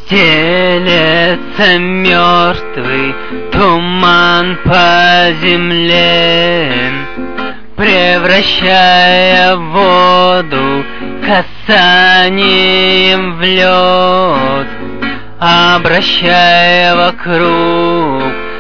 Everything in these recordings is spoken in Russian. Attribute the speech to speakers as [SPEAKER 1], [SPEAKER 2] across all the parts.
[SPEAKER 1] Стелется мертвый туман по земле, превращая воду касанием в лед, обращая вокруг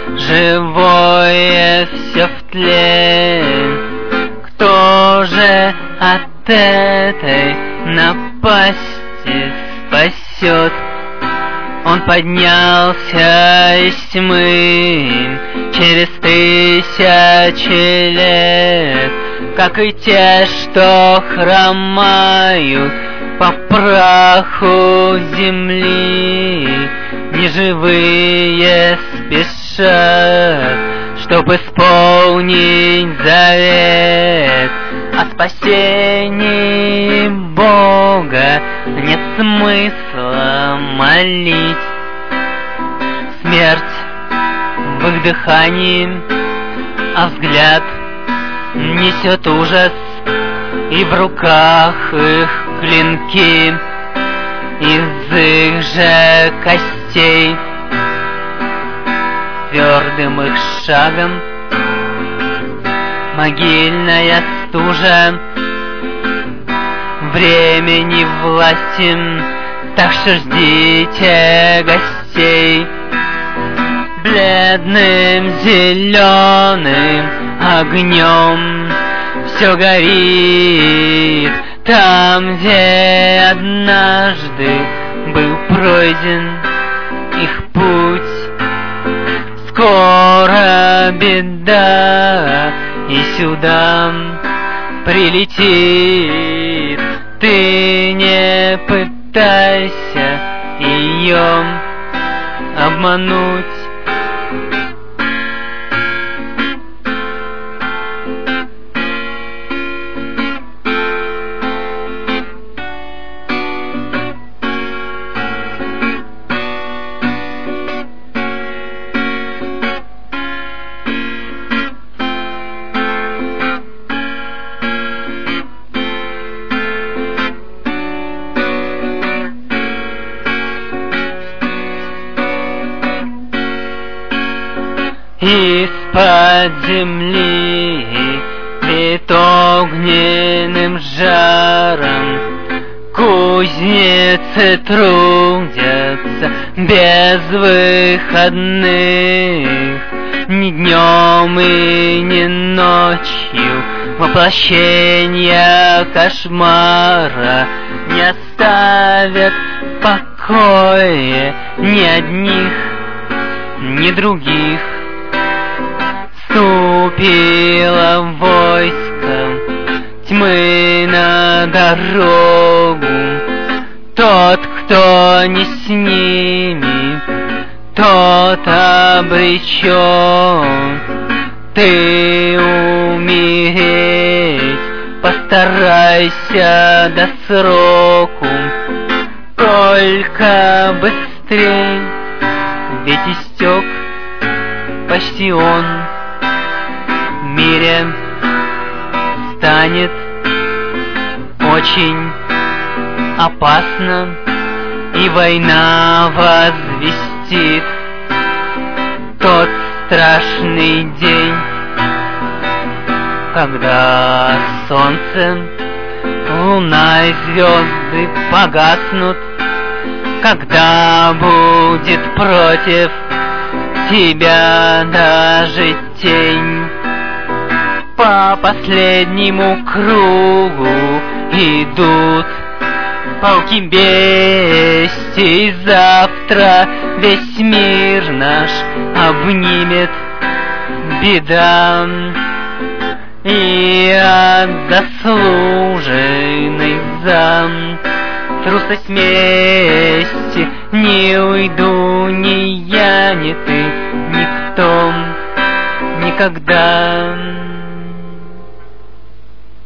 [SPEAKER 1] живое все в тлен. Кто же от этой напасти спасет? Он поднялся из тьмы через 1000 лет, как и те, что хромают по праху земли. Неживые спешат, чтоб исполнить завет. О спасении Бога нет смысла молить. Смерть в их дыхании, а взгляд несет ужас, и в руках их клинки из их же костей. Твердым их шагом могильная стужа, времени власти, так что ждите гостей. Бледным зеленым огнем все горит там, где однажды был пройден их путь. Скоро беда и сюда прилетит. Ты не пытайся ее обмануть. Из-под земли веет огненным жаром, кузницы трудятся без выходных. Ни днем и ни ночью воплощения кошмара не оставят в покое ни одних, ни других. Ступило войско тьмы на дорогу. Тот, кто не с ними, тот обречен. Ты умереть постарайся до сроку, только быстрей, ведь истек почти он. В мире станет очень опасно, и война возвестит тот страшный день, когда солнце, луна и звезды погаснут, когда будет против тебя даже тень. По последнему кругу идут полки бести, и завтра весь мир наш обнимет беда. И от заслуженной за трусость мести не уйду ни я, ни ты, никто никогда.